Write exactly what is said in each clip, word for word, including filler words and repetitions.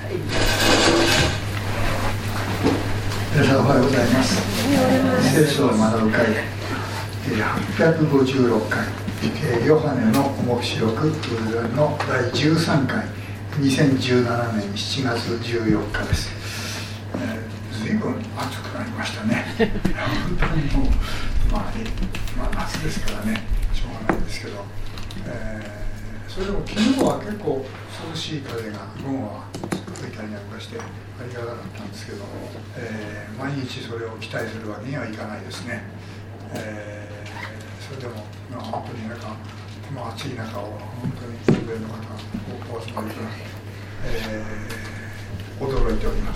皆さんおはようございます。聖書を学ぶ会はっぴゃくごじゅうろっかい、ヨハネの黙示録のだいじゅうさんかい、にせんじゅうななねんしちがつじゅうよっかです。えー、ずいぶん暑くなりましたね。本当にもう、まあ、まあ、夏ですからね、しょうがないんですけど、えー、それでも昨日は結構涼しい風が午後は吹いたりなんかしてありがたかったんですけど、えー、毎日それを期待するわけにはいかないですね。えー、それでも、まあ、本当になんか、まあ、暑い中を本当に欧米の方が多くお集まりください、えー、驚いております。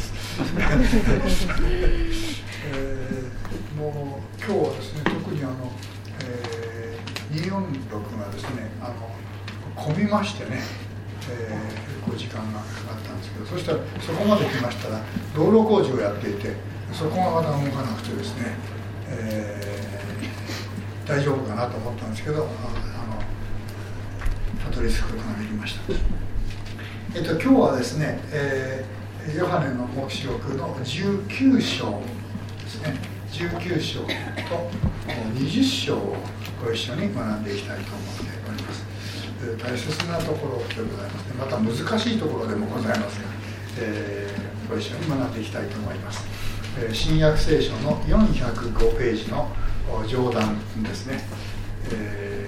えー、もう今日はですね、特にあの、えー、にひゃくよんじゅうろくがですね、あの混みましてね、えー、結構時間がかかったんですけど、そしたらそこまで来ましたら道路工事をやっていて、そこがまだ動かなくてですね、えー、大丈夫かなと思ったんですけど、あのたどり着くことができました。えっと、今日はですね、えー、ヨハネの黙示録のじゅうきゅうしょうですね、じゅうきゅうしょうとにじゅっしょうをご一緒に学んでいきたいと思っております。大切なところでございますね。また難しいところでもございますが、えー、ご一緒に学んでいきたいと思います。えー、新約聖書のよんひゃくごページの上段ですね、え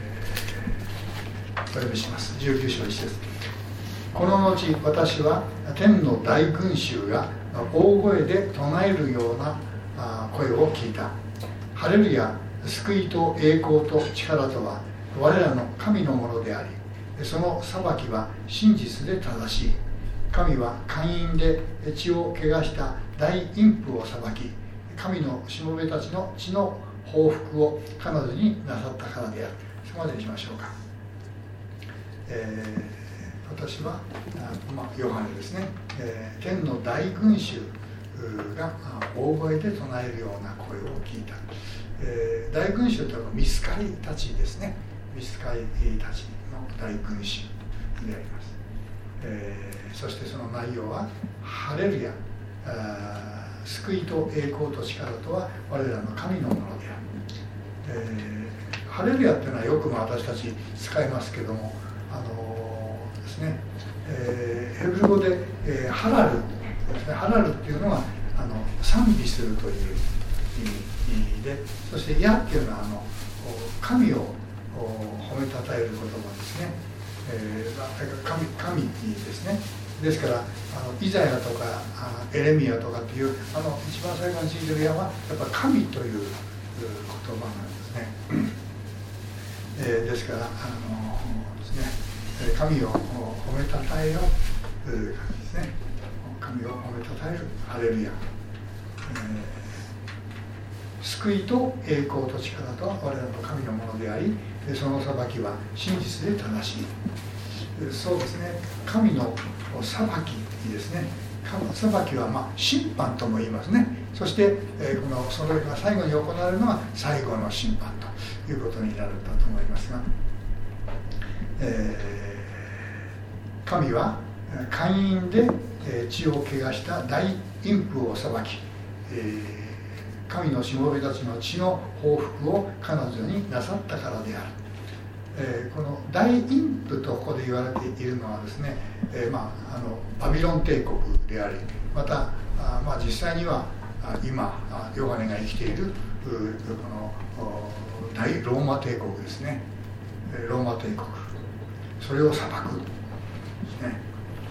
ー、お読みします。じゅうきゅうしょういちせつ。この後私は天の大群衆が大声で唱えるような声を聞いた。ハレルヤ、救いと栄光と力とは我らの神のものであり、その裁きは真実で正しい。神は姦淫で血を汚した大淫婦を裁き、神のしもべたちの血の報復を彼女になさったからである。そこまでにしましょうか。えー、私は、まあ、ヨハネですね、えー、天の大群衆が大声で唱えるような声を聞いた。えー、大群衆というのは御使いたちですね。御使いたちの大群衆であります。えー、そしてその内容はハレルヤ、救いと栄光と力とは我らの神のものである。えー、ハレルヤっていうのはよく私たち使いますけども、あのー、ですね、えー、ヘブル語で、えー、ハラルですね。ハラルっていうのはあの賛美するという意味で、そしてヤっていうのはあの神を褒めたたえる言葉ですね。えー、神, 神ですね。ですからあのイザヤとかあエレミヤとかっていうあの一番最後についてる矢はやっぱ神という言葉なんですね。えー、ですからあのですね、神を褒めたたえようという感じですね。神を褒めたたえるハレルヤ、えー、救いと栄光と力とは我らの神のものであり、その裁きは真実で正しい。そうですね、神の裁きですね。裁きはまあ審判とも言いますね。そして、えー、このそれが最後に行われるのは最後の審判ということになるんだと思いますが、えー、神は姦淫で血を汚した大淫婦を裁き、えー、神のしもべたちの血の報復を彼女になさったからである。えー、この大淫婦とここで言われているのはですね、えーまあ、あのバビロン帝国であり、またあ、まあ、実際には今ヨハネが生きているこの大ローマ帝国ですね。ローマ帝国、それを裁くですね。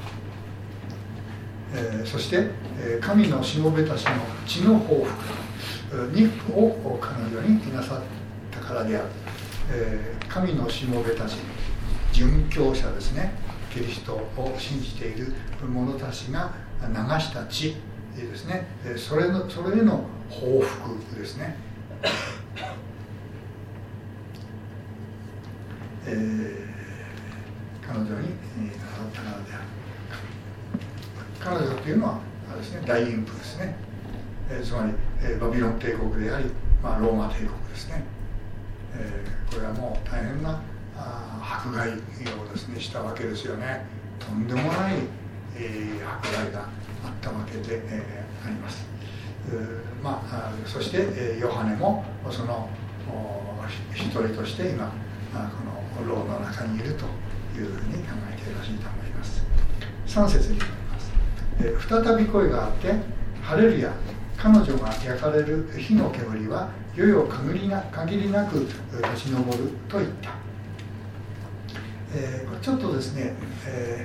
えー、そして、えー、神のしもべたちの血の報復にを彼女になさったからである。えー、神のしもべたち、殉教者ですね、キリストを信じている者たちが流した血ですね、それのそれへの報復ですね。えー、彼女になさったからである。彼女というのはあれですね、大淫婦ですね。えー、つまり、えー、バビロン帝国であり、まあ、ローマ帝国ですね。えー、これはもう大変なあ迫害をですねしたわけですよね。とんでもない、えー、 計らいがあったわけで、えー、あります。まあ、そして、えー、ヨハネもその一人として今この牢の中にいるというふうに考えてよろしいと思います。さん節になります。えー、再び声があって「ハレルヤ、彼女が焼かれる火の煙は世々限りな限りなく立ち上る」と言った。えー、これちょっとですね、え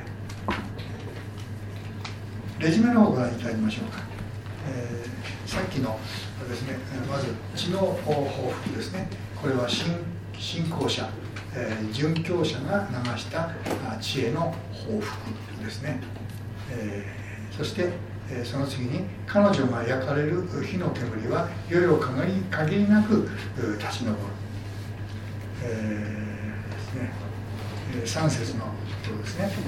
ー、レジュメの方をご覧いただきましょうか。えー、さっきのですね、まず知の報復ですね。これは信信仰者、えー、殉教者が流した知恵の報復ですね。えー、そして、えー、その次に彼女が焼かれる火の煙は世々限り限りなく立ち上る。えー、ですね。さん節のとですね、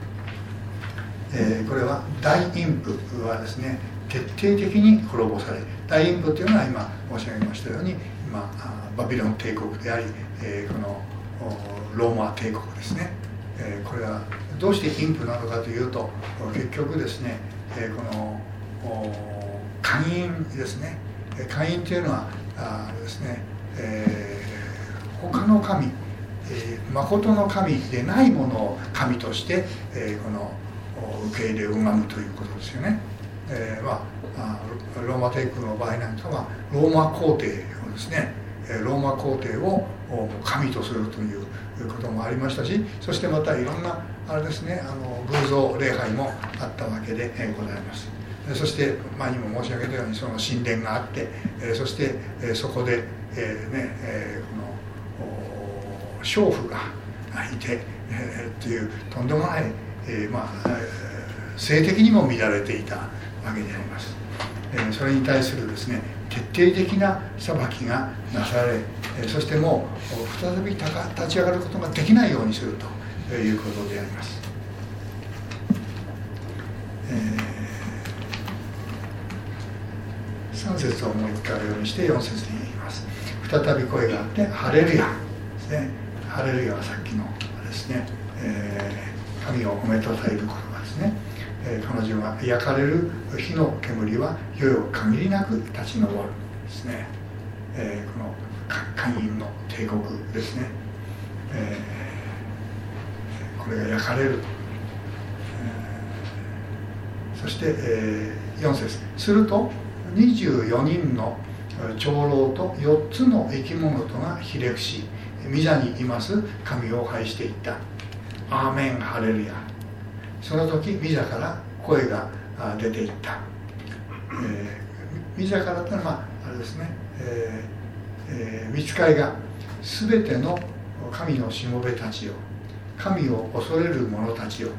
えー、これは大陰譜はですね徹底的に滅ぼされ、大陰譜というのは今申し上げましたように今バビロン帝国であり、えー、このローマ帝国ですね、えー、これはどうして陰譜なのかというと結局ですね、えー、この姦淫ですね、姦淫というのはあですね、えー、他の神えー、誠の神でないものを神として、えー、この受け入れを拝むということですよね。えーまあ、ローマ帝国の場合なんかはローマ皇帝をですね、ローマ皇帝を神とするということもありましたし、そしてまたいろんなあれですね、あの偶像礼拝もあったわけでございます。そして前にも申し上げたようにその神殿があって、そしてそこで、えーねえー、この娼婦がいて、えー、っていうとんでもない、えーまあ、性的にも乱れていたわけであります。えー、それに対するですね徹底的な裁きがなされ、えー、そしてもう再び立ち上がることができないようにするということであります。えー、さん節をもう一回ようにしてよん節に言います。再び声があって「ハレルヤ」ですね。ハレルヤはさっきのですね、えー、神を褒めたたえる言葉ですね、えー、彼女が焼かれる火の煙は世々限りなく立ち上るですね、えー、この姦淫の帝国ですね、えー、これが焼かれる、えー、そして、えー、よん節するとにじゅうよにんの長老とよっつの生き物とがひれ伏し御座にいます神を拝していった。アーメンハレルヤ。その時御座から声が出ていった。えー、御座からってのは、まあ、あれですね、えーえー、御使いが全ての神のしもべたちよ、神を恐れる者たちよ、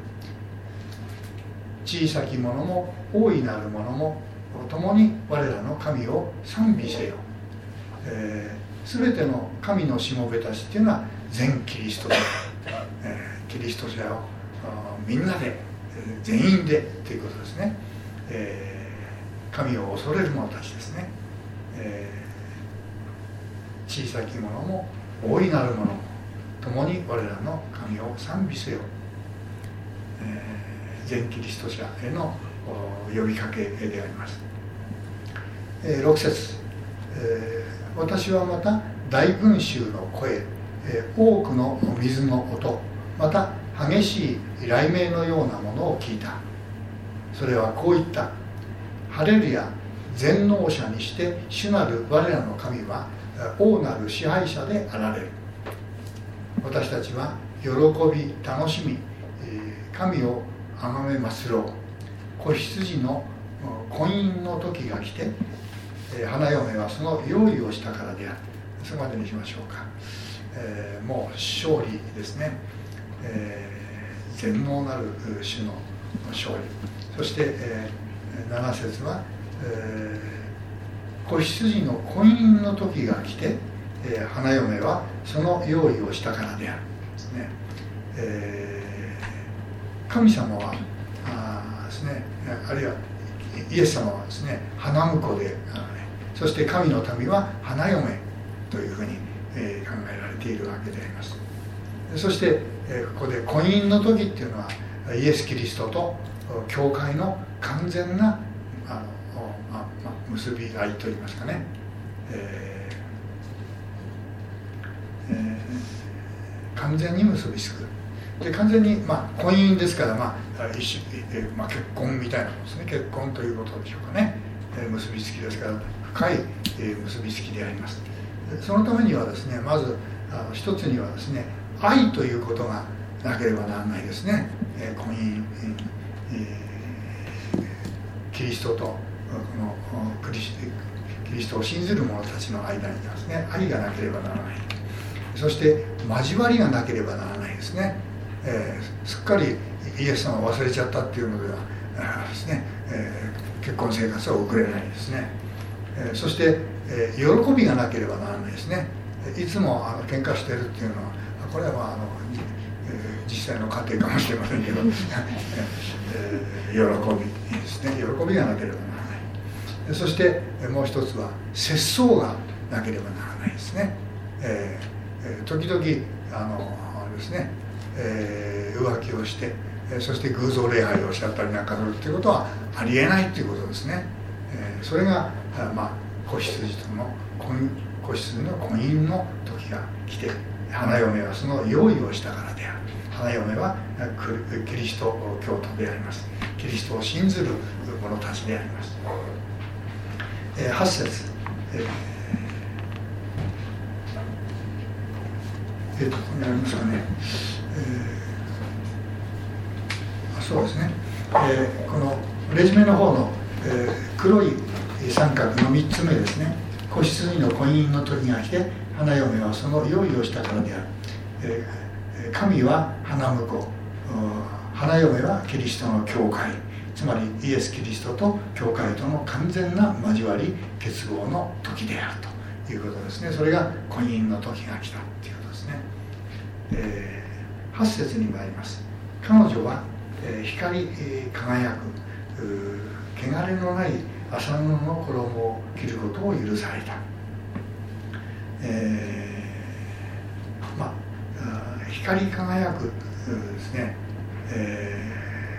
小さき者も大いなる者も共に我らの神を賛美せよ。えー全ての神のしもべたちっていうのは全キリスト者、えー、キリスト者をみんなで全員でということですね、えー、神を恐れる者たちですね、えー、小さき者も大いなる者も共に我らの神を賛美せよ、えー、全キリスト者への呼びかけであります。えー、ろく節、えー私はまた大群衆の声、多くの水の音、また激しい雷鳴のようなものを聞いた。それはこう言った。ハレルヤ、全能者にして主なる我らの神は王なる支配者であられる。私たちは喜び楽しみ神を崇めますろう。子羊の婚姻の時が来て花嫁はその用意をしたからである。そこまでにしましょうか。えー、もう勝利ですね、えー、全能なる主の勝利。そして、えー、なな節は、えー、子羊の婚姻の時が来て、えー、花嫁はその用意をしたからであるですね。えー、神様はあですね、あるいはイエス様はですね花婿である、そして神の民は花嫁というふうに、えー、考えられているわけであります。そして、えー、ここで婚姻の時っていうのはイエス・キリストと教会の完全なあの、まま、結び合いといいますかね、えーえー、完全に結びつく。で完全に、まあ、婚姻ですから、まあ一種えーまあ、結婚みたいなものですね。結婚ということでしょうかね、えー、結びつきですから深い、えー、結びつきであります。そのためにはですね、まずあの一つにはですね、愛ということがなければならないですね。えー、婚姻、えー、キリストとこのクリスキリストを信ずる者たちの間にですね、愛がなければならない。そして交わりがなければならないですね。えー、すっかりイエス様を忘れちゃったっていうのではですね、えー、結婚生活は送れないですね。えー、そして、えー、喜びがなければならないですね。いつもあの喧嘩してるっていうのは、これはまああの、えー、実際の家庭かもしれませんけど、えー、喜びですね。喜びがなければならない。そしてもう一つは節操がなければならないですね。えー、時々あのあれですね、えー、浮気をして、そして偶像礼拝をしちゃったりなんかするっていうことはありえないっていうことですね。えー、それが、まあ、子羊との子羊の婚姻の時が来て、花嫁はその用意をしたからである。花嫁はキリスト教徒であります。キリストを信ずる者たちであります。えー、はち節、えーえー、とここにありますかね、えー、あそうですね、えー、このレジュメの方の、えー、黒い三角のみっつめですね。子羊の婚姻の時が来て、花嫁はその用意をしたからである。えー、神は花婿、花嫁はキリストの教会、つまりイエス・キリストと教会との完全な交わり結合の時であるということですね。それが婚姻の時が来たということですね。えー、はち節に参ります。彼女は、えー、光り、えー、輝く汚れのない麻布の衣を着ることを許された。えー、まあ光り輝くですね、え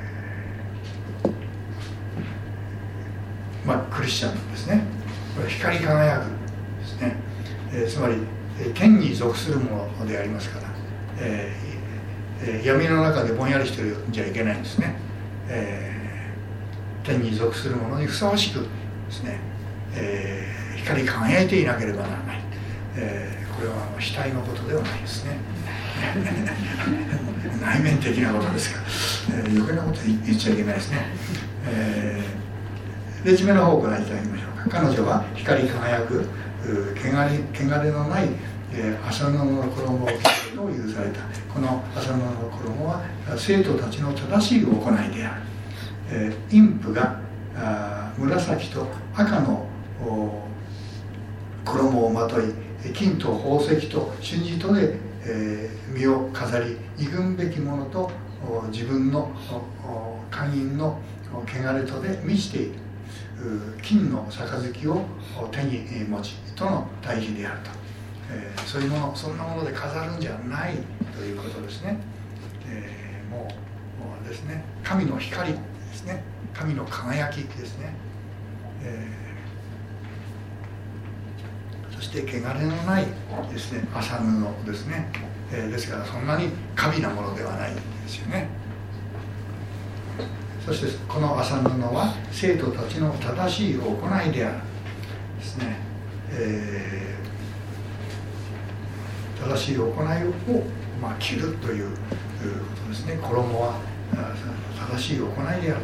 ー、まあクリスチャンですね。これ光り輝くですね、えー、つまり天に属するものでありますから、えー、闇の中でぼんやりしてるんじゃいけないんですね。えー天に属するものにふさわしくですね、えー、光り輝いていなければならない、えー、これは死体のことではないですね内面的なことですから、えー、余計なこと言っちゃいけないですね。えー、レジュメの方をご覧いただきましょうか。彼女は光り輝く汚れ、汚れのない、えー、麻布の衣を着ることを許された。この麻布の衣は生徒たちの正しい行いである。えー、陰婦があ紫と赤の衣をまとい、金と宝石と真珠とで、えー、身を飾り、憎むべきものと自分の姦淫の汚れとで満ちている金の杯を手に持ちとの対比であると、えー、そういうもの、そんなもので飾るんじゃないということですね。えー、もう、もうですね、神の光ですね、神の輝きですね、えー、そして汚れのないですね、麻布ですね、えー、ですからそんなに華美なものではないんですよね。そしてこの麻布は生徒たちの正しい行いであるですね、えー、正しい行いを、まあ、着るということですね。衣は正しい行いである。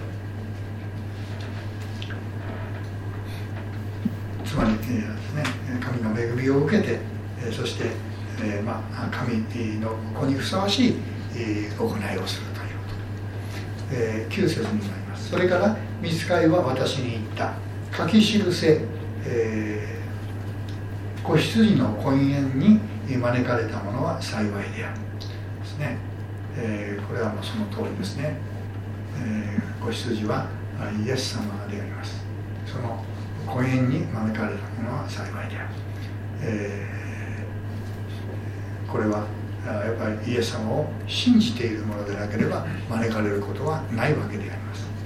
つまり、えーですね、神の恵みを受けて、えー、そして、えーまあ、神の子にふさわしい、えー、行いをするということ、えー、きゅう節になります。それから御使いは私に言った。書き記せ、えー、子羊の婚宴に招かれた者は幸いであるですね。えー、これはもうその通りですね。えー、子羊はイエス様であります。その婚宴に招かれた者は幸いである。えー、これはやっぱりイエス様を信じているものでなければ招かれることはないわけであります。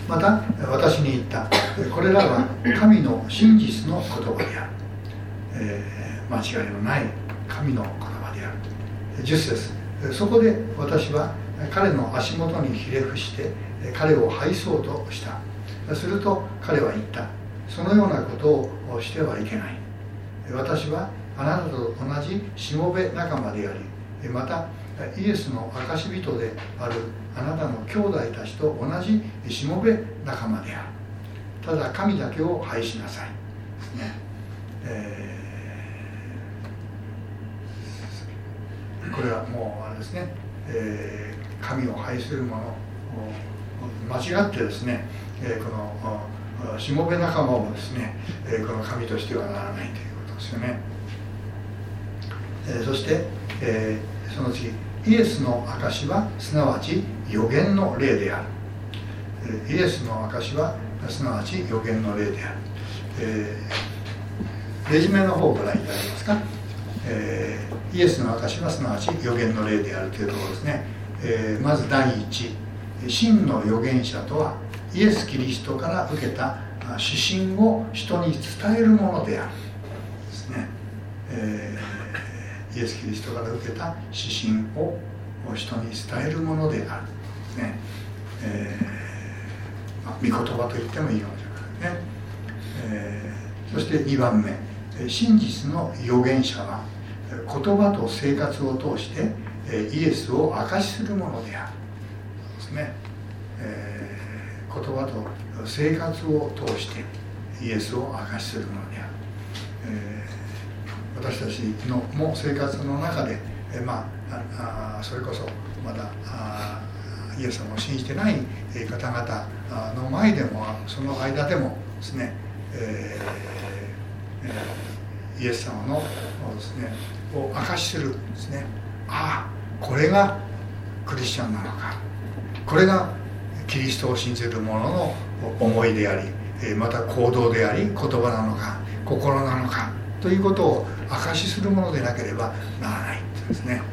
また私に言った。これらは神の真実の言葉である、えー、間違いのない神の言葉である。じゅっ節、そこで私は彼の足元にひれ伏して彼を拝そうとした。すると彼は言った。そのようなことをしてはいけない。私はあなたと同じしもべ仲間であり、またイエスの証人であるあなたの兄弟たちと同じしもべ仲間である。ただ神だけを拝しなさい、ねえー、これはもうあれですね、えー、神を拝する者を間違ってですね、えー、このしもべ仲間をですね、えー、この神としてはならないということですよね。えー、そして、えー、その次、イエスの証はすなわち預言の霊である。えー、イエスの証はすなわち預言の霊である。えー、レジュメの方をご覧いただけますか。えー、イエスの証はすなわち預言の霊であるというところですね。えー、まず第一、真の預言者とはイエス・キリストから受けた指針を人に伝えるものであるですね。えー、イエス・キリストから受けた指針を人に伝えるものであるですね。えーまあ、御言葉と言ってもいいかもしれませんね。えー、そしてにばんめ、真実の預言者は言葉と生活を通してイエスを証しするものであるですね。えー、言葉と生活を通してイエスを証しするものである。えー、私たちのも生活の中で、えー、まあ、あそれこそまだあイエス様を信じてない方々の前でもその間でもですね、えーえー、イエス様のですねを証しするですね。ああ、これがクリスチャンなのか、これがキリストを信じる者の思いであり、また行動であり、言葉なのか心なのかということを証しするものでなければならないというですね。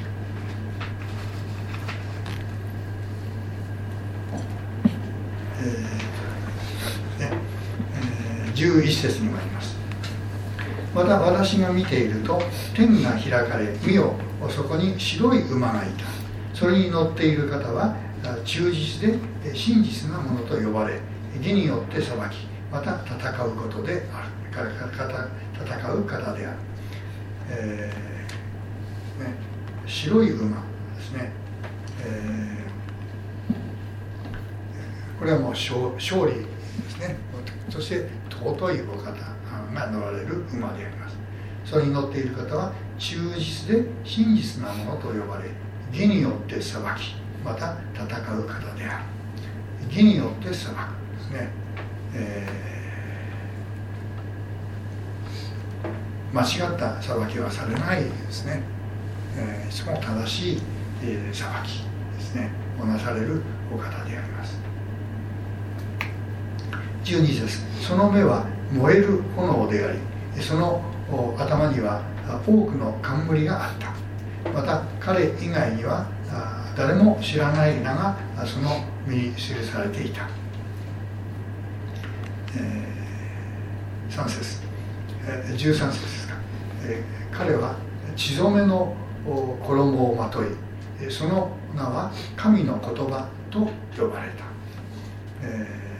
えーねえー、じゅういち節にもあります。また私が見ていると天が開かれ、見よ、そこに白い馬がいた。それに乗っている方は忠実で真実なものと呼ばれ、義によって裁き、また戦うことである。戦う方である。えーね、白い馬ですね。えー、これはもう 勝, 勝利ですね。そして尊いお方が乗られる馬であります。それに乗っている方は忠実で真実なものと呼ばれ、義によって裁き、また戦う方である。義によって裁くですね。えー、間違った裁きはされないですね。えー、いつも正しい、えー、裁きですねをなされるお方であります。じゅうに節、その目は燃える炎であり、その頭には多くの冠があった。また彼以外には誰も知らない名がその身に記されていた。えー、さん節、えー、じゅうさん節ですか。えー、彼は血染めの衣をまとい、その名は神の言葉と呼ばれた。えー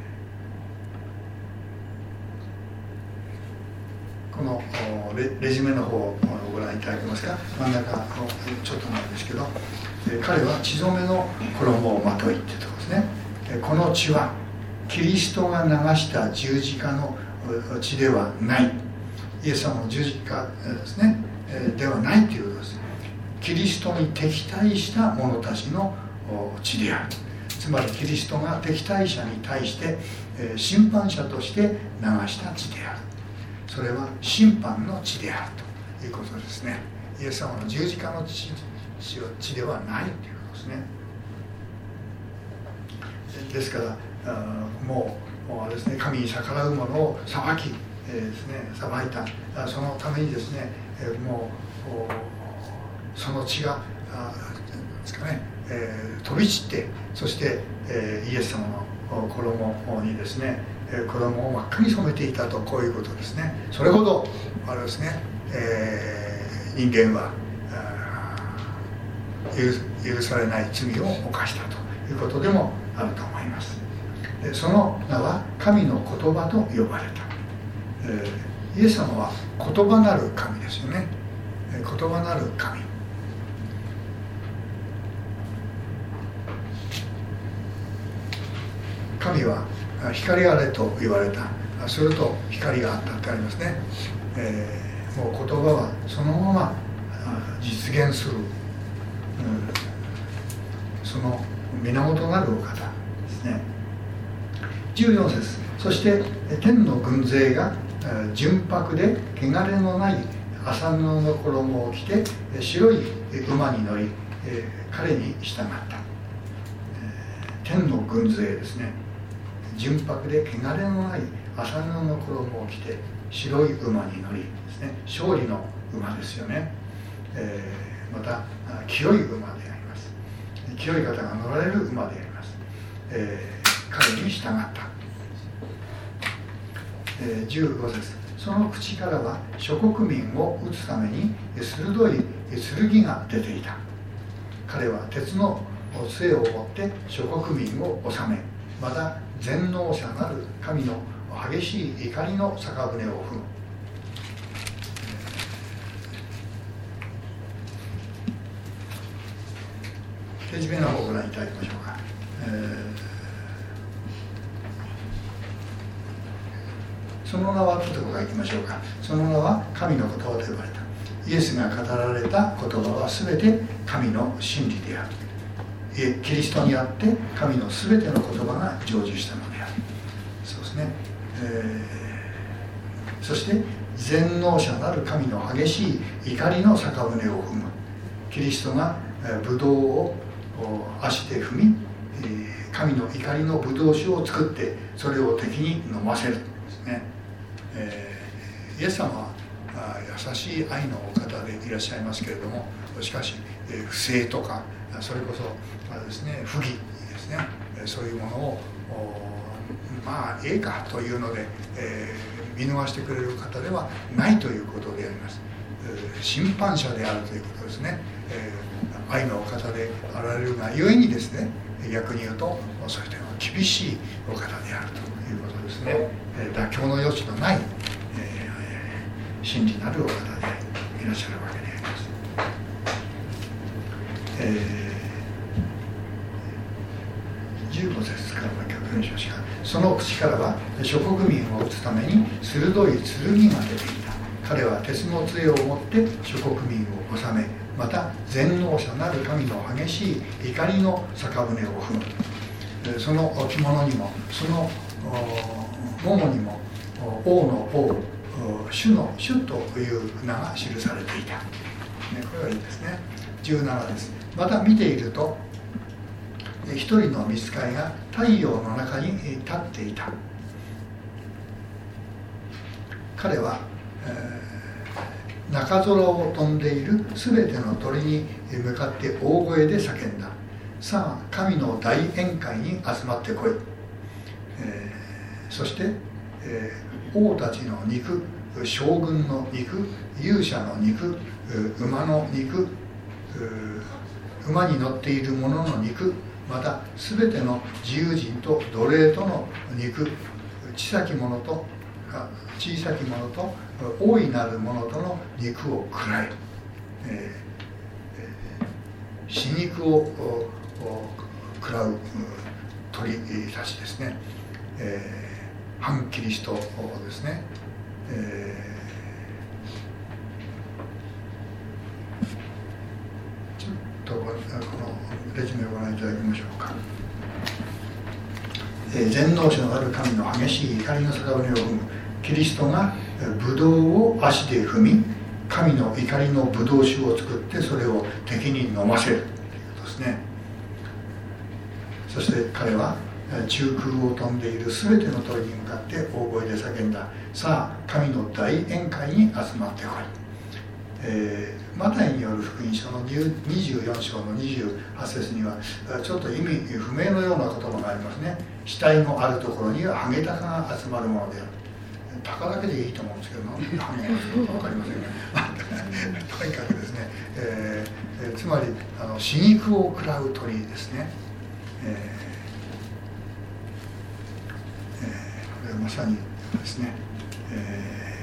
この レ, レジュメの方をご覧いただけますか。真ん中のちょっとなんですけど、彼は血染めの衣をまといっていうところですね。この血はキリストが流した十字架の血ではない。イエス様の十字架ですねではないということです。キリストに敵対した者たちの血である。つまりキリストが敵対者に対して審判者として流した血である。それは審判の血であるということですね。イエス様の十字架の 血, 血ではないということですね。ですからもうあれですね、神に逆らう者を裁き、えー、ですね、裁いた。そのためにですね、もうその血がですかね、 えー、飛び散って、そして、えー、イエス様の衣にですね、衣を真っ赤に染めていたと、こういうことですね。それほどあれですね、えー、人間は許, 許されない罪を犯したということでもあると思います。でその名は神の言葉と呼ばれた、えー、イエス様は言葉なる神ですよね。言葉なる神、神は光あれと言われた、すると光があったってありますね。えー、もう言葉はそのまま実現する、うん、その源なるお方ですね。じゅうよん節、そして天の軍勢が純白で汚れのない麻布の衣を着て白い馬に乗り彼に従った。天の軍勢ですね。純白で汚れのない麻布の衣を着て白い馬に乗りですね。勝利の馬ですよね。えー、また清い馬であります。清い方が乗られる馬であります。えー、彼に従った。えー、じゅうご節、その口からは諸国民を撃つために鋭い剣が出ていた。彼は鉄の杖を持って諸国民を治め、また全能者なる神の激しい怒りの逆舟を踏む。ページ目の方をご覧いただきましょうか。えーその名はというところからいきましょうか。その名は神の言葉と呼ばれた。イエスが語られた言葉は全て神の真理である。キリストにあって神の全ての言葉が成就したのである。そうですね。えー、そして全能者なる神の激しい怒りの逆舟を踏む。キリストがブドウを足で踏み、神の怒りのブドウ酒を作ってそれを敵に飲ませるですね。えー、イエス様は優しい愛のお方でいらっしゃいますけれども、しかし、えー、不正とかそれこそあれですね、不義ですね、そういうものをまあええかというので、えー、見逃してくれる方ではないということであります。えー、審判者であるということですね。えー、愛のお方であられるがゆえにですね、逆に言うとそういう点は厳しいお方であるということですね。妥協の余地のない、えー、真理なるお方でいらっしゃるわけであります。えー、じゅうご節からの曲にしましょうか。その口からは諸国民を撃つために鋭い剣が出ていた。彼は鉄の杖を持って諸国民を治め、また全能者なる神の激しい怒りの逆舟を踏む。その着物にもそのももにも王の王、主の主という名が記されていた、ね、これはいいですね。じゅうななです。また見ていると一人の御使いが太陽の中に立っていた。彼は、えー、中空を飛んでいるすべての鳥に向かって大声で叫んだ。さあ神の大宴会に集まってこい。えー、そして、えー、王たちの肉、将軍の肉、勇者の肉、馬の肉、馬に乗っている者の肉、またすべての自由人と奴隷との肉、小さき者と小さき者と大いなる者との肉を食らえ。えー、死肉を食らう鳥たちですね。えー、反キリストですね。えー、ちょっとこのレジュメをご覧いただきましょうか。えー、全能者のある神の激しい怒りの逆舟を踏む。キリストがブドウを足で踏み、神の怒りのブドウ酒を作ってそれを敵に飲ませるということですね。そして彼は中空を飛んでいるすべての鳥に向かって大声で叫んだ。さあ神の大宴会に集まってこい。 えー、マタイによる福音書のにじゅうよん章のにじゅうはち節にはちょっと意味不明のような言葉がありますね。死体のあるところにはハゲタカが集まるものである。タカだけでいいと思うんですけど、なんでハゲがするか分かりませんがとにかくですね、えー、つまりあの死肉を食らう鳥ですね。えーえー、これはまさにですね、えー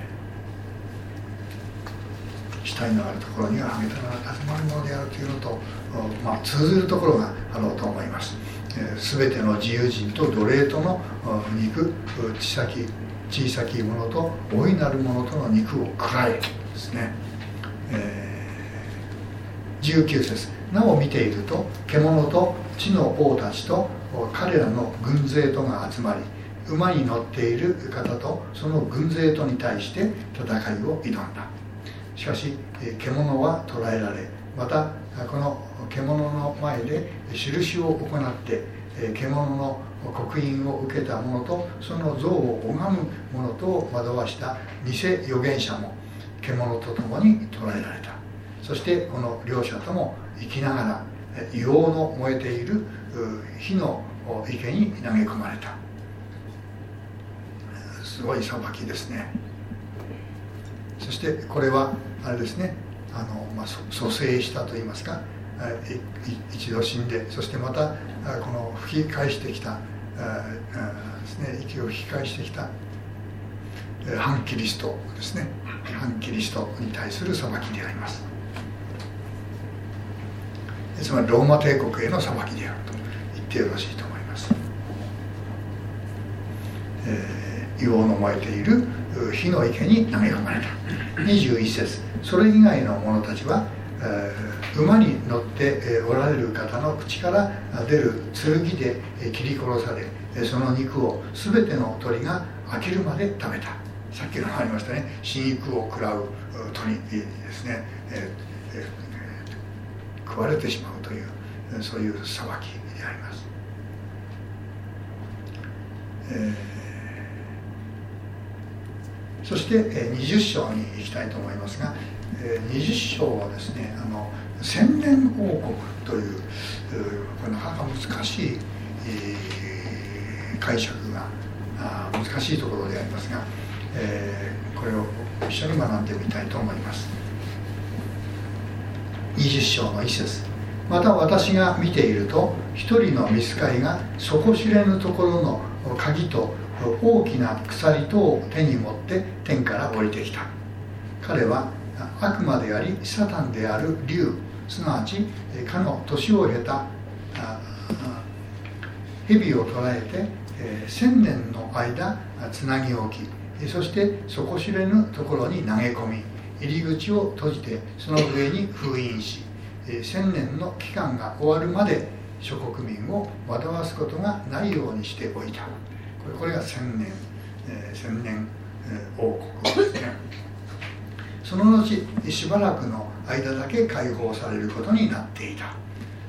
死体のあるところにはハゲタカが集まるものであるというのと、まあ、通ずるところがあろうと思います。すべ、えー、ての自由人と奴隷との肉、小さき小さきものと大いなるものとの肉を食らえですね。えー、じゅうきゅう節、なお見ていると獣と地の王たちと彼らの軍勢とが集まり、馬に乗っている方とその軍勢とに対して戦いを挑んだ。しかし獣は捕らえられ、またこの獣の前で印を行って獣の刻印を受けた者とその像を拝む者とを惑わした偽預言者も獣と共に捕らえられた。そしてこの両者とも生きながら硫黄の燃えている火の池に投げ込まれた。すごい裁きですね。そしてこれはあれですね、あの、まあ、蘇生したといいますか、一度死んで、そしてまたこの吹き返してきたですね、息を吹き返してきた反キリストですね、反キリストに対する裁きであります。つまりローマ帝国への裁きであると言ってよろしいと思います。えー、硫黄の燃えている火の池に投げ込まれた。にじゅういち節、それ以外の者たちは、えー、馬に乗っておられる方の口から出る剣で切り殺され、その肉を全ての鳥が飽きるまで食べた。さっきのがありましたね、死肉を食らう鳥ですね、えーえー、食われてしまうという、そういう裁きであります。えーそしてにじゅう章に行きたいと思いますが、にじゅう章はですね、あの千年王国という、これなかなか難しい解釈が難しいところでありますが、これを一緒に学んでみたいと思います。にじゅう章の一節、また私が見ていると一人の御使いが底知れぬところの鍵と大きな鎖とを手に持って天から降りてきた。彼は悪魔でありサタンである竜、すなわちかの年を経た蛇を捕らえて千年の間つなぎ置き、そして底知れぬところに投げ込み、入り口を閉じてその上に封印し、千年の期間が終わるまで諸国民を惑わすことがないようにしておいた。これ、これが千年、えー、千年、えー、王国ですね。その後しばらくの間だけ解放されることになっていた。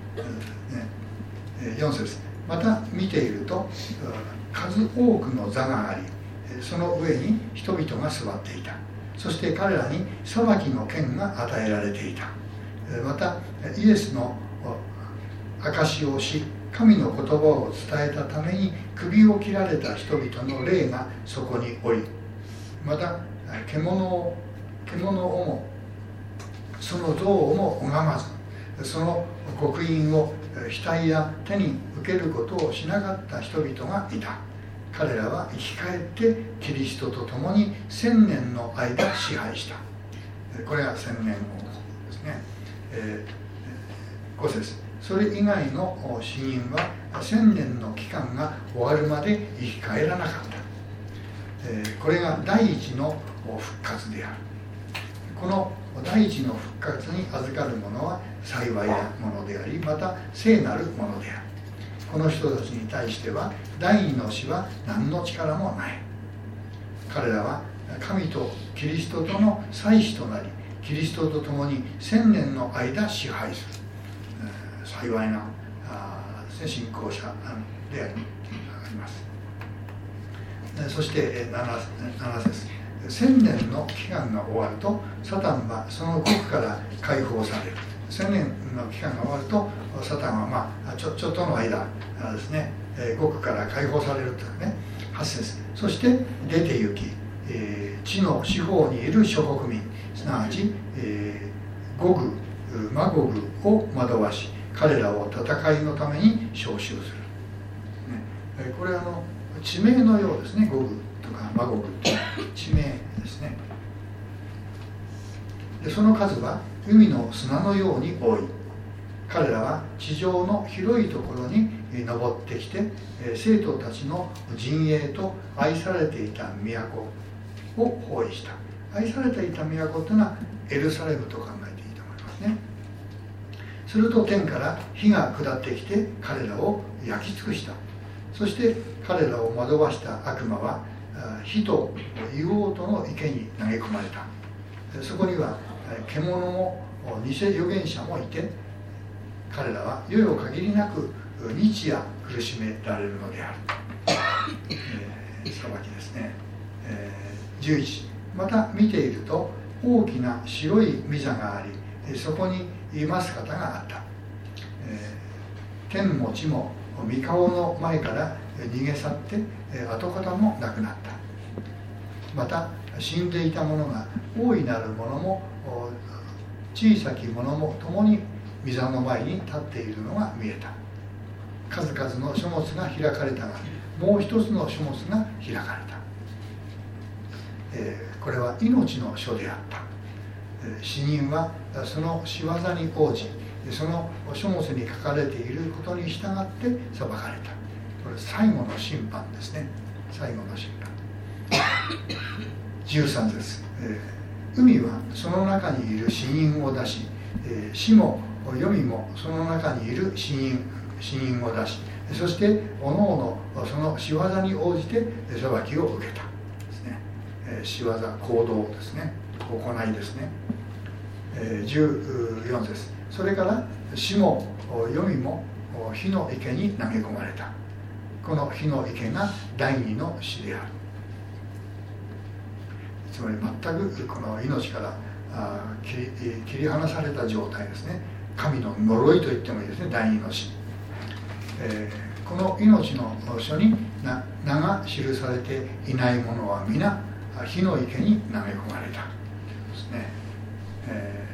えーね、よん節、また見ていると数多くの座があり、その上に人々が座っていた。そして彼らに裁きの権が与えられていた。またイエスの証しをし、神の言葉を伝えたために首を切られた人々の霊がそこにおり、また獣を獣をもその像をも拝まず、その刻印を額や手に受けることをしなかった人々がいた。彼らは生き返ってキリストと共に千年の間支配した。これが千年王国ですね。えー、ご節、それ以外の死人は千年の期間が終わるまで生き返らなかった。えー、これが第一の復活である。この第一の復活に預かる者は幸いなものであり、また聖なるものである。この人たちに対しては第二の死は何の力もない。彼らは神とキリストとの祭司となり、キリストと共に千年の間支配する。幸いなあですね、信仰者であります。そして 7, 7節、 千年の期間が終わるとサタンはその獄から解放される。千年の期間が終わるとサタンは、まあ、ちょ, ちょっとの間ですね、獄から解放されるというね、はち節。そして出て行き、えー、地の四方にいる諸国民、すなわち、えー、ゴグマゴグを惑わし、彼らを戦いのために召集する、ね、これはあの地名のようですね。ゴグとかマゴグという地名ですね。でその数は海の砂のように多い。彼らは地上の広いところに登ってきて、生徒たちの陣営と愛されていた都を包囲した。愛されていた都というのはエルサレムと考えていいと思いますね。すると天から火が下ってきて彼らを焼き尽くした。そして彼らを惑わした悪魔は火と硫黄との池に投げ込まれた。そこには獣も偽預言者もいて、彼らは世々限りなく日夜苦しめられるのである。えー、裁きですね。えー、じゅういち、また見ていると大きな白い御座があり、そこにいます方があった。えー、天も地も御顔の前から逃げ去って跡形もなくなった。また死んでいた者が大いなる者も小さき者も共に御座の前に立っているのが見えた。数々の書物が開かれたが、もう一つの書物が開かれた。えー、これは命の書であった。えー、死人はその仕業に応じ、その書物に書かれていることに従って裁かれた。これ最後の審判ですね。最後の審判。じゅうさん節、えー、海はその中にいる死人を出し、えー、死も黄泉もその中にいる死人、死人を出し、そしておのおのその仕業に応じて裁きを受けたですね。えー、仕業、行動ですね。行いですね。えー、じゅうよん節、それから死も黄泉も火の池に投げ込まれた。この火の池が第二の死である。つまり全くこの命からあ切り、切り離された状態ですね。神の呪いと言ってもいいですね。第二の死、えー、この命の書に名が記されていないものは皆火の池に投げ込まれたですね。え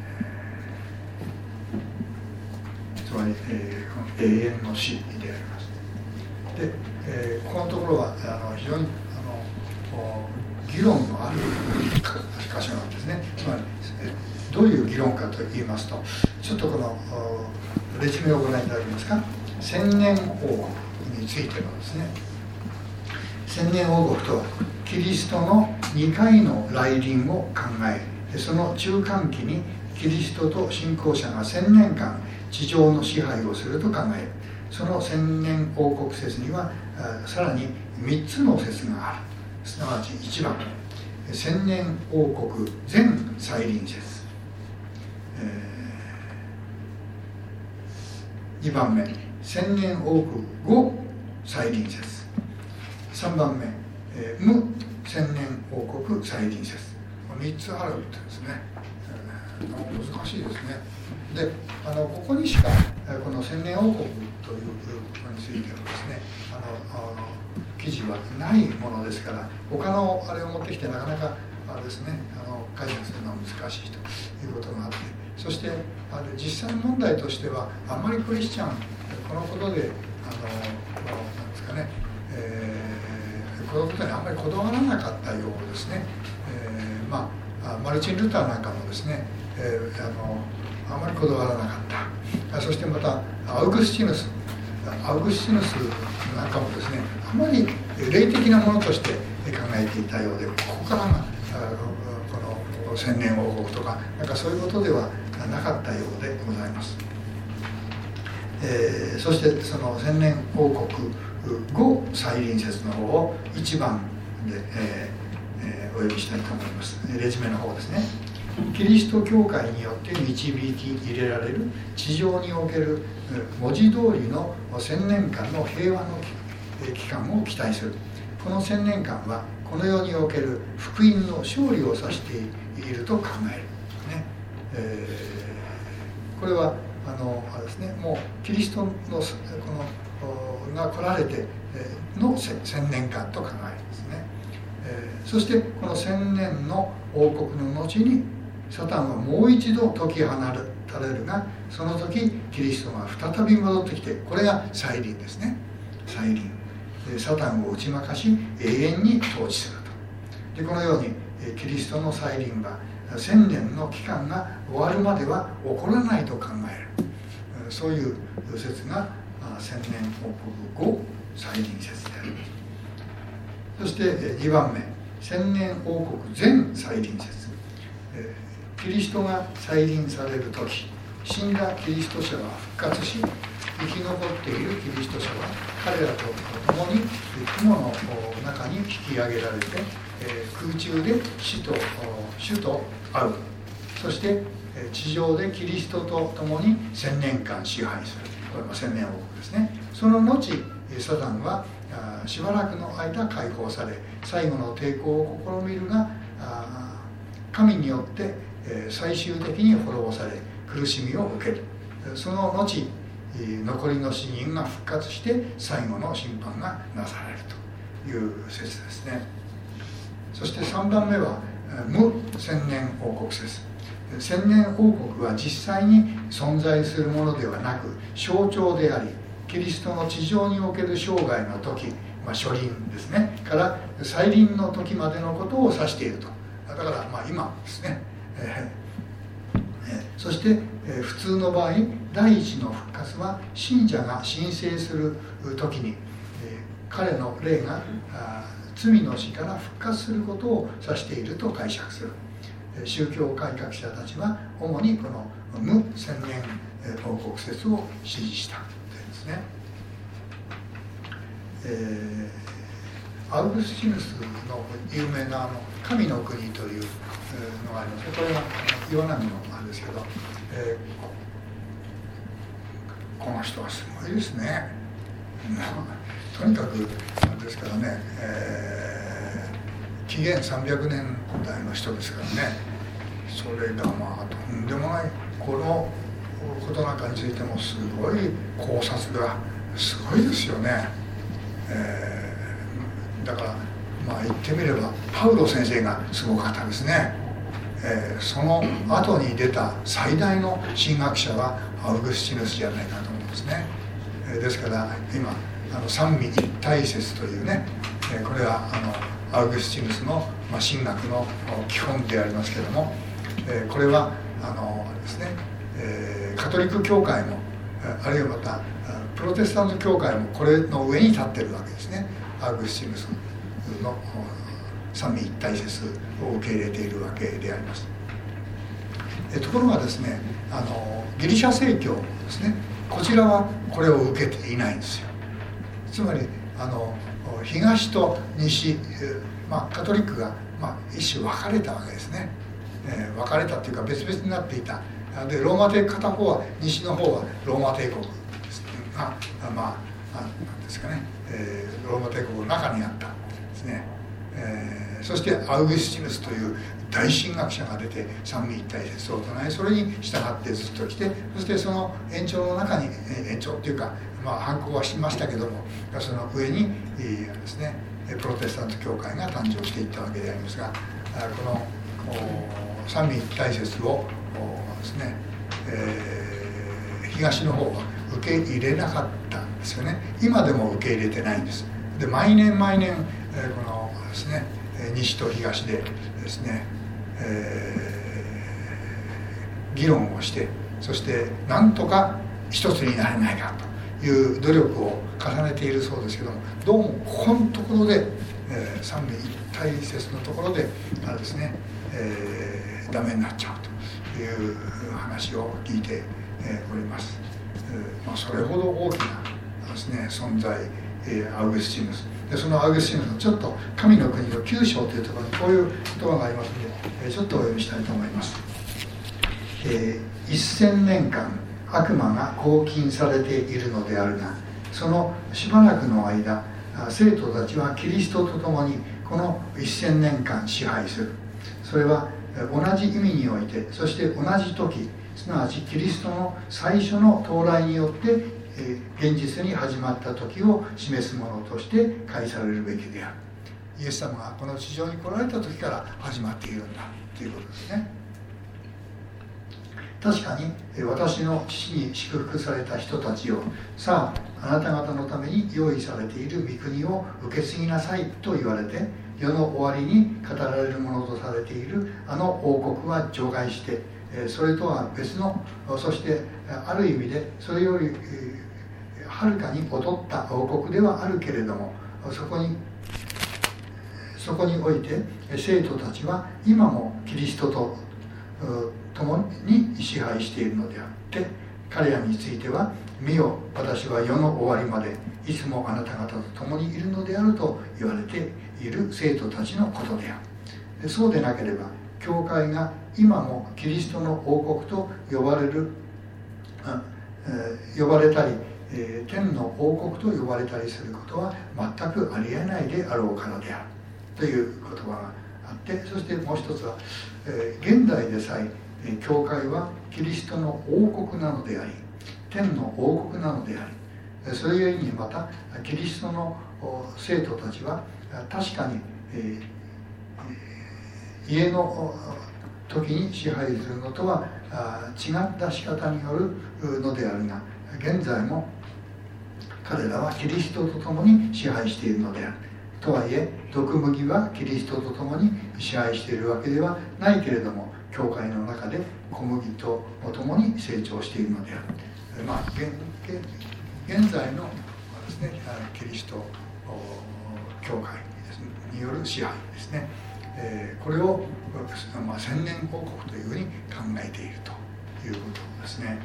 ー、つまり、えー、この永遠の死であります。で、えー、このところはあの非常にあの議論のある箇所なんですね。つまりどういう議論かと言いますと、ちょっとこのレジュメをご覧いただけますか。千年王国についてのですね。千年王国とはキリストのにかいの来臨を考え、その中間期にキリストと信仰者が千年間地上の支配をすると考える。その千年王国説にはさらにみっつの説がある。すなわちいちばん、千年王国前再臨説、えー、にばんめ、千年王国後再臨説、さんばんめ、えー、無千年王国再臨説、みっつあるってですね、えー、難しいですね。で、あのここにしかこの千年王国ということについてはですね、あのあの記事はないものですから、他のあれを持ってきてなかなかあれですね、あの解釈するのは難しいということがあって、そしてあれ実際問題としてはあんまりクリスチャンこのことであのなんですかね、えー、このことにあんまりこだわらなかったようですね。えー、まあマルチン・ルターなんかもですね、えー、あのあまりこだわらなかった。そしてまたアウグスティヌスアウグスティヌスなんかもですね、あまり霊的なものとして考えていたようで、ここからがこの千年王国とかなんかそういうことではなかったようでございます。えー、そしてその千年王国後再臨説の方をいちばんで、えーえー、お呼びしたいと思います。レジュメの方ですね。キリスト教会によって導き入れられる地上における文字通りの千年間の平和の期間を期待する。 この千年間はこの世における福音の勝利を指していると考える、ねえー、これはあのあれですね、もうキリストのこのが来られての千年間と考えるんですね、えー、そしてこの千年の王国の後にサタンはもう一度解き放たれるが、その時キリストが再び戻ってきて、これが再臨ですね。再臨、サタンを打ち負かし永遠に統治すると。でこのようにキリストの再臨は千年の期間が終わるまでは起こらないと考える、そういう説が千年王国後再臨説であります。そしてにばんめ、千年王国前再臨説。キリストが再臨される時、死んだキリスト者は復活し、生き残っているキリスト者は彼らと共に雲の中に引き上げられて、空中で死と主と会う。そして地上でキリストと共に千年間支配する。これも千年王国ですね。その後サタンはしばらくの間解放され、最後の抵抗を試みるが神によって最終的に滅ぼされ苦しみを受ける。その後残りの死人が復活して最後の審判がなされるという説ですね。そしてさんばんめは無千年王国説。千年王国は実際に存在するものではなく象徴であり、キリストの地上における生涯の時、まあ、初臨ですねから再臨の時までのことを指していると。だからまあ今ですね、えーえー、そして、えー、普通の場合第一の復活は信者が申請する時に、えー、彼の霊が罪の死から復活することを指していると解釈する。宗教改革者たちは主にこの無千年王国説を支持したというですね。えー、アウグスティヌスの有名なあの神の国というのがあります。これが岩波のあれですけど、えー、この人はすごいですね。とにかくですからね、えー、紀元さんびゃくねんだいの人ですからね。それがまあとんでもない、このことなんかについてもすごい考察がすごいですよね。えー、だからまあ言ってみればパウロ先生がすごかったですね。えー、その後に出た最大の神学者はアウグスティヌスじゃないかと思うんですね。えー、ですから今あの三位一体説というね、えー、これはあのアウグスティヌスの、まあ、神学の基本でありますけれども、えー、これはあのあれですね、えー、カトリック教会もあるいはまたプロテスタント教会もこれの上に立ってるわけですね。アウグスティヌスの三位一体説を受け入れているわけであります。えところがですね、あのギリシャ正教ですね、こちらはこれを受けていないんですよ。つまりあの東と西、まあ、カトリックが、まあ、一種分かれたわけですね。えー、分かれたっていうか別々になっていた。でローマ帝片方は西の方はローマ帝国ですが、まあなんですかね、えー、ローマ帝国の中にあったですね。えー、そしてアウグスティヌスという大神学者が出て三位一体説を唱え、それに従ってずっと来て、そしてその延長の中に、延長っていうか、まあ、反抗はしましたけども、その上に、えー、ですね、プロテスタント教会が誕生していったわけでありますが、この三位一体説をですね、えー、東の方は受け入れなかったんですよね。今でも受け入れてないんです。で毎年毎年、えー、このですね、西と東でですね、えー、議論をして、そしてなんとか一つになれないかという努力を重ねているそうですけども、どうもここのところで、えー、三位一体説のところであれですね、えー、ダメになっちゃうという話を聞いております。えーまあ、それほど大きなですね存在、えー、アウグスティヌスで、そのアウグスティヌスのちょっと神の国のきゅう章というところにこういう言葉がありますので、えー、ちょっとお読みしたいと思います。えー、せんねんかん悪魔が拘禁されているのであるが、そのしばらくの間生徒たちはキリストと共にこのせんねんかん支配する。それは同じ意味において、そして同じ時、すなわちキリストの最初の到来によって現実に始まった時を示すものとして解されるべきである。イエス様がこの地上に来られた時から始まっているんだということですね。確かに私の父に祝福された人たちよ、さああなた方のために用意されている御国を受け継ぎなさいと言われて、世の終わりに語られるものとされているあの王国は除外して、それとは別の、そしてある意味でそれよりはるかに劣った王国ではあるけれども、そこにそこにおいて生徒たちは今もキリストと共に支配しているのであって、彼らについては見よ、私は世の終わりまでいつもあなた方と共にいるのであると言われている生徒たちのことである。そうでなければ教会が今もキリストの王国と呼ばれる、呼ばれたり天の王国と呼ばれたりすることは全くありえないであろうからであるという言葉があって、そしてもう一つは、えー、現代でさえ教会はキリストの王国なのであり、天の王国なのであり、それゆえにまたキリストの生徒たちは確かに、えー、家の時に支配するのとは違った仕方によるのであるが、現在も彼らはキリストと共に支配しているのである。とはいえ毒麦はキリストと共に支配しているわけではないけれども、教会の中で小麦と共に成長しているのである。まあ、現, 現在のですね、キリスト教会による支配ですね、えー、これを、まあ、千年王国というふうに考えているということですね。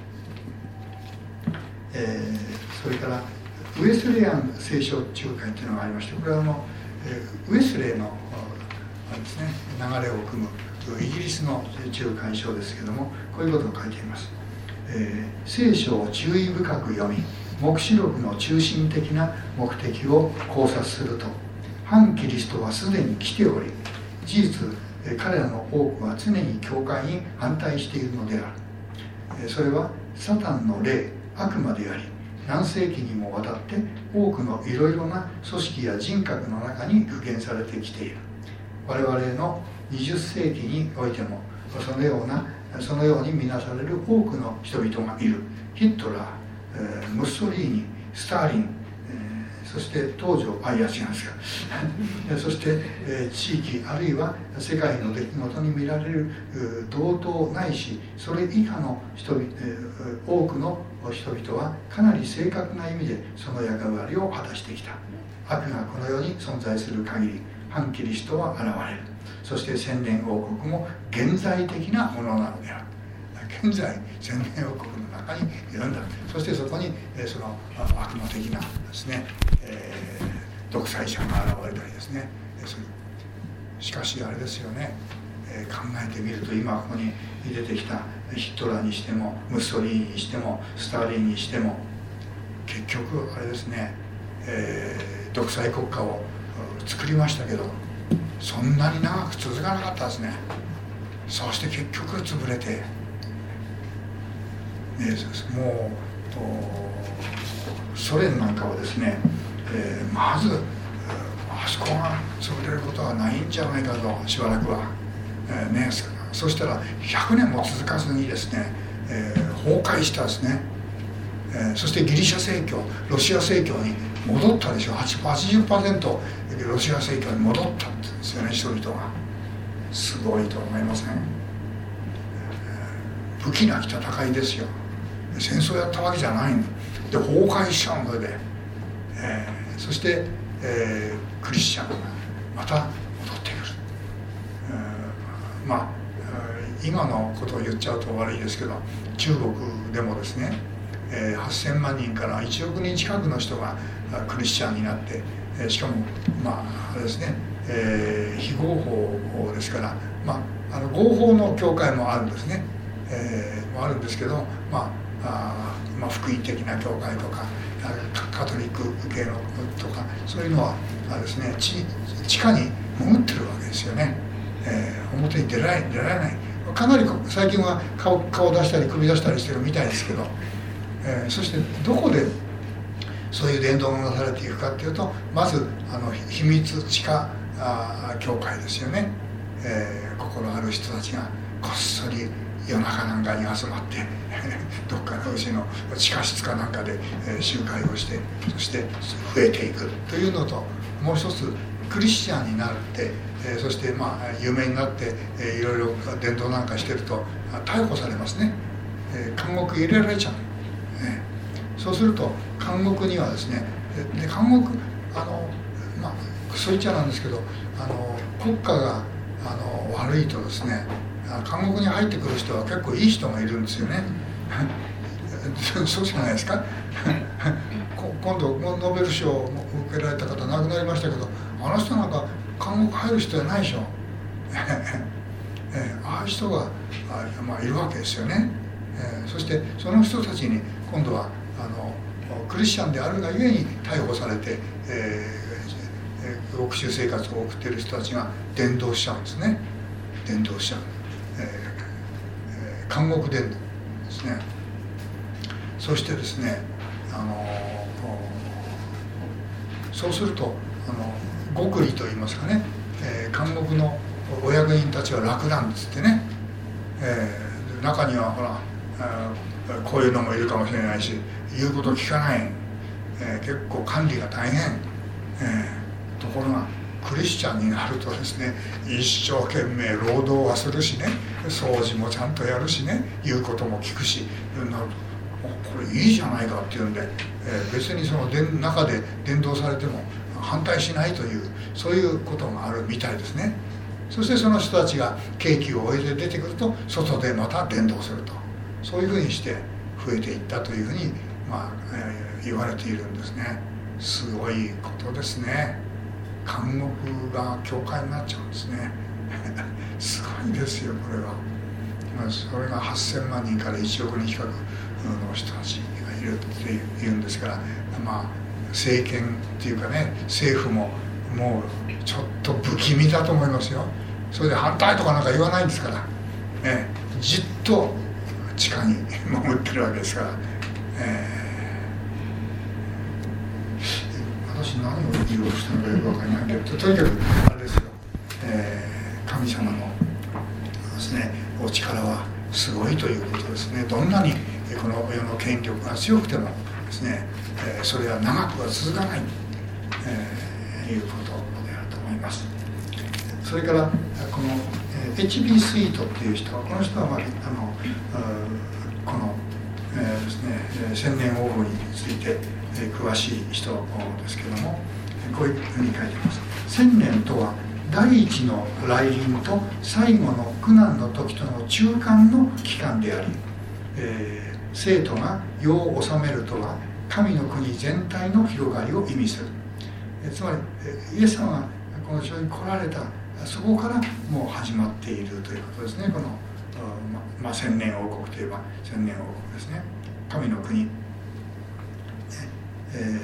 えー、それからウェスレアン聖書仲介というのがありまして、これはあの、えー、ウェスレーのですね、流れを組むイギリスの仲介書ですけれども、こういうことを書いています。えー、聖書を注意深く読み、黙示録の中心的な目的を考察すると、反キリストはすでに来ており、事実彼らの多くは常に教会に反対しているのである。それはサタンの霊、悪魔であり、何世紀にもわたって多くのいろいろな組織や人格の中に具現されてきている。我々のにじゅっせいきにおいてもそのようなそのように見なされる多くの人々がいる。ヒットラー、ムッソリーニ、スターリン、そして東条あいや違うんですかそして、えー、地域あるいは世界の出来事に見られる同等ないしそれ以下の人々、えー、多くの人々はかなり正確な意味でその役割を果たしてきた。悪がこの世に存在する限り反キリストは現れる。そして千年王国も現在的なものなのである。現在千年王国の中にいるんだ。そしてそこに、えー、その悪魔的なですね、えー、独裁者が現れたりですね。しかしあれですよね、えー、考えてみると今ここに出てきたヒットラーにしてもムッソリーニにしてもスターリンにしても結局あれですね、えー、独裁国家を作りましたけどそんなに長く続かなかったですね。そして結局潰れて、ね、もうソ連なんかはですね、えー、まずあそこが潰れることはないんじゃないかとしばらくは、えーね、そしたらひゃくねんも続かずにですね、えー、崩壊したですね、えー、そしてギリシャ正教ロシア正教に戻ったでしょ。 はちじゅっパーセント ロシア正教に戻ったんですよね。人々がすごいと思いません？武器なき戦いですよ。戦争やったわけじゃないので崩壊しちゃうので、えー、そして、えー、クリスチャンがまた戻ってくる、えー、まあ今のことを言っちゃうと悪いですけど中国でもですね、えー、はっせんまんにんからいちおくにん近くの人がクリスチャンになって、えー、しかもまああれですね、えー、非合法ですから、まあ、あの合法の教会もあるんですね、えー、もあるんですけど、まああまあ、福音的な教会とかカトリック系のとかそういうのはですね、地, 地下に潜ってるわけですよね、えー、表に出られ出られない。かなり最近は 顔, 顔出したり首出したりしてるみたいですけど、えー、そしてどこでそういう伝道がなされていくかっていうと、まずあの秘密地下あ教会ですよね、えー、心ある人たちがこっそり夜中なんかに集まってどっかのうちの地下室かなんかで集会をして、そして増えていくというのと、もう一つクリスチャンになって、そしてまあ有名になっていろいろ伝道なんかしてると逮捕されますね。監獄入れられちゃう。そうすると監獄にはですね、で監獄あのまあクソ言っちゃなんですけど、あの国家があの悪いとですね、監獄に入ってくる人は結構いい人がいるんですよねそうじゃないですか今度ノーベル賞を受けられた方亡くなりましたけど、あの人なんか監獄入る人じゃないでしょえああいう人が、まあ、いるわけですよね、えー、そしてその人たちに今度はあのクリスチャンであるがゆえに逮捕されて、えー、獄中生活を送っている人たちが伝道しちゃうんですね。伝道しちゃう、えー、監獄伝道ですね。そしてですね、あのそうするとあの極利といいますかね、えー、監獄のお役人たちは楽なんですってね、えー、中にはほらこういうのもいるかもしれないし、言うこと聞かない、えー、結構管理が大変、えー、ところがクリスチャンになるとですね、一生懸命労働はするしね、掃除もちゃんとやるしね、言うことも聞くし、なるとこれいいじゃないかっていうんで、えー、別にその中で伝道されても反対しないという、そういうことがあるみたいですね。そしてその人たちが刑期を終えて出てくると外でまた伝道すると、そういうふうにして増えていったというふうに、まあえー、言われているんですね。すごいことですね。監獄が教会になっちゃうんですねすごいですよこれは。それがはっせんまんにんからいちおくにん近くの人たちがいるっていうんですから、まあ政権っていうかね、政府ももうちょっと不気味だと思いますよ。それで反対とかなんか言わないんですから、ね、じっと地下に潜ってるわけですから、えー、私何を言おうとしたのかよく分かりないけど、とにかくあれですよ、えー、神様のですねお力はすごいということですね。どんなにこの世の権力が強くてもですね、えー、それは長くは続かない、えー、いうことであると思います。それからこの エイチビー スイートっていう人は、この人は、まあ、あのこの、えーですね、千年王国について詳しい人ですけども、こういうふうに書いています。千年とは第一の来臨と最後の苦難の時との中間の期間であり、えー、生徒が世を治めるとは神の国全体の広がりを意味する。えつまりイエス様がこの地上に来られた、そこからもう始まっているということですね。この、ままあ、千年王国といえば千年王国ですね。神の国、え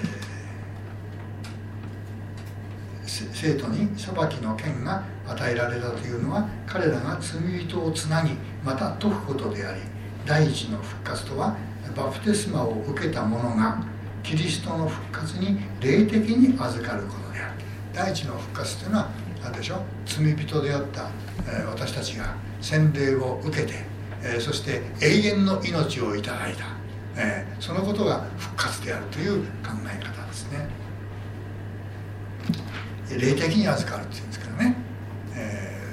ー、生徒に裁きの権が与えられたというのは、彼らが罪人をつなぎまた解くことであり、第一の復活とはバプテスマを受けた者がキリストの復活に霊的に預かることである。第一の復活というのはあれでしょ、罪人であった、えー、私たちが洗礼を受けて、えー、そして永遠の命をいただいた、えー、そのことが復活であるという考え方ですね。霊的に預かるっていうんですからね、え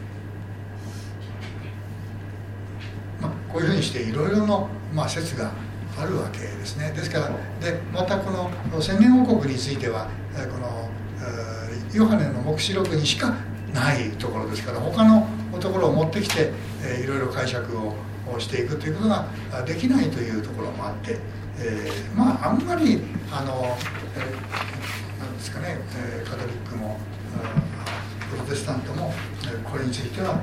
ーまあ、こういうふうにしていろいろな、まあ、説があるわけですね。ですからでまたこの千年王国についてはこのヨハネの黙示録にしかないところですから、他のところを持ってきて、えー、いろいろ解釈をしていくということができないというところもあって、えー、まああんまりあの、えー、なんですかね、えー、カトリックもプロテスタントもこれについては、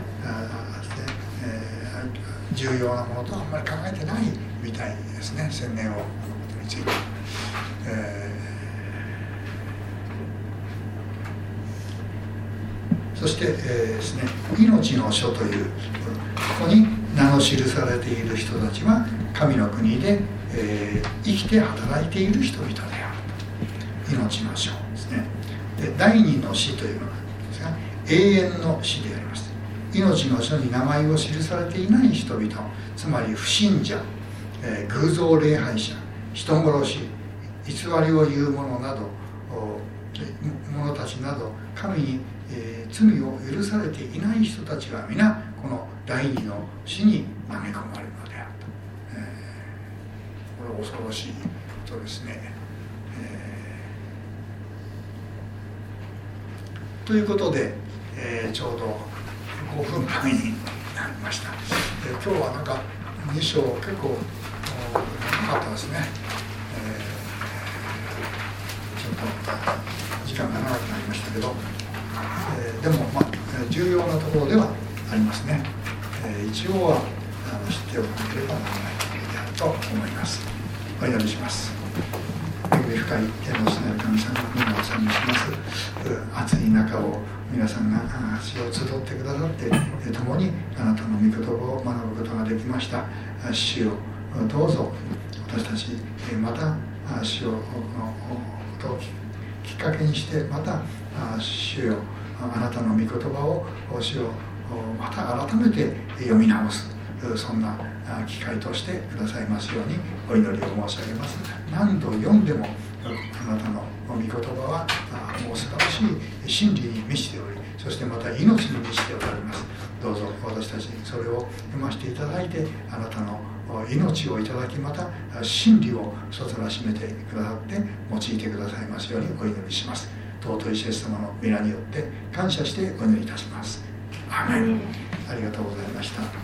えー、重要なものとはあんまり考えてないみたいですね。千年王国のことについて。 えー、そして、えーですね、命の書というここに名の記されている人たちは神の国で、えー、生きて働いている人々である。命の書ですね。で、第二の死というのがですが、永遠の死であります。命の書に名前を記されていない人々、つまり不信者、えー、偶像礼拝者、人殺し、偽りを言う者など者たちなど、神に、えー、罪を許されていない人たちは皆この第二の死に投げ込まれるのであると、えー、これは恐ろしいことですね、えー、ということで、えー、ちょうどごふんまえになりました。えー、今日はなんかに章結構長かったですね、えー、ちょっと時間が長くなりましたけど、えー、でも、まあ、重要なところではありますね。えー、一応はあの知っておかなければならないことであると思います。お祈りします。恵み深い天の父なる神様、皆を賛美します。暑い中を皆さんが足を集ってくださって、共にあなたの御言葉を学ぶことができました。主よ、どうぞ私たちまた主よのことをきっかけにして、また主よ、あなたの御言葉を主よまた改めて読み直す、そんな機会としてくださいますようにお祈りを申し上げます。何度読んでもあなたの御言葉はもう素晴らしい真理に満ちており、そしてまた命に満ちておられます。どうぞ私たちにそれを読ませていただいて、あなたの命をいただき、また真理をそつらしめてくださって用いてくださいますようにお祈りします。尊いイエス様の皆によって感謝してお祈りいたします。アーメン。ありがとうございました。